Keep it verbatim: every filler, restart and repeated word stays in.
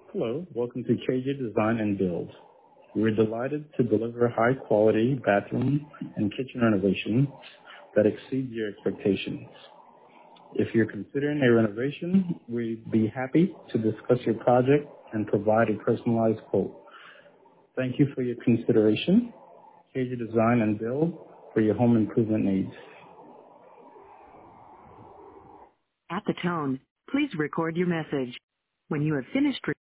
Hello, welcome to K J Design and Build. We're delighted to deliver high-quality bathroom and kitchen renovations that exceed your expectations. If you're considering a renovation, we'd be happy to discuss your project and provide a personalized quote. Thank you for your consideration. K J Design and Build for your home improvement needs. At the tone, please record your message. When you have finished